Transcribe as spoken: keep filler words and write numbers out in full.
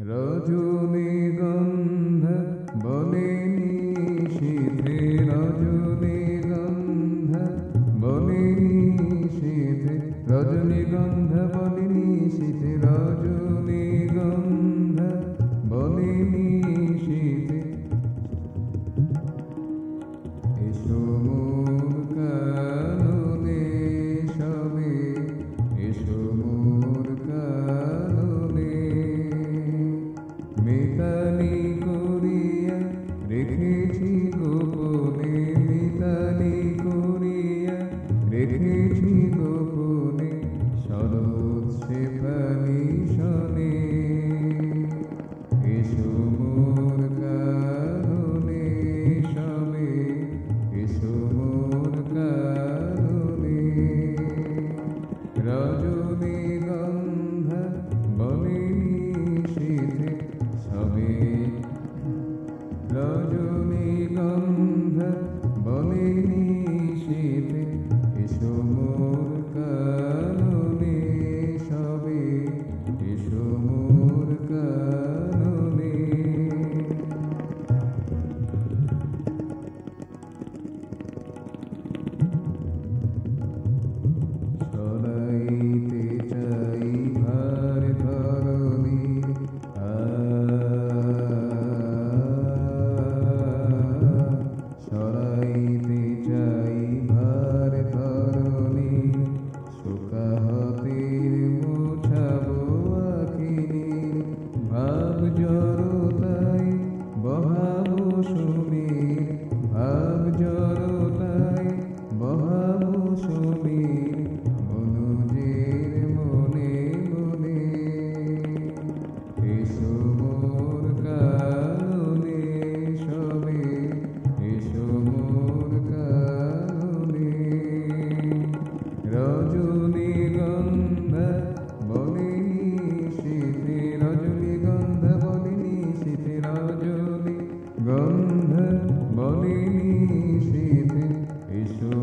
রজনীগন্ধা বলে নিশীথে, রজনীগন্ধা বলে নিশীথে, রজনীগন্ধা বলে নিশীথে, রজনীগন্ধা বলে নিশীথে। এসো মোর কাননে সবে, এসো মোর কাননে। মিতালি করিয়া রেখেছি গোপনে, মিতালি করিয়া রেখেছি গোপনে, শরৎ শেফালি শনে। এসো মোর কাননে সবে, এসো মোর কাননে। রজনীগন্ধা বলে নিশীথে সবে, রজনীগন্ধা বলে নিশীথে, এসো মোর কাননে সবে, এসো মোর কাননে। সরাইতে চাই ভার ধরণীর, সরাইতে চাই ভার ধরণীর, শোকাহতের মোছাবো আখিনীর, ভাব জড়তায় বহাবো সমীর, ভাব জড়তায় বহাবো সমীর, মনোজের মনে মনে। এসো মোর কাননে সবে, এসো মোর কাননে। রজনীগন্ধা বলে নিশীথে, রজনীগন্ধা বলে নিশীথে, রজনীগন্ধা বলে নিশীথে, এসো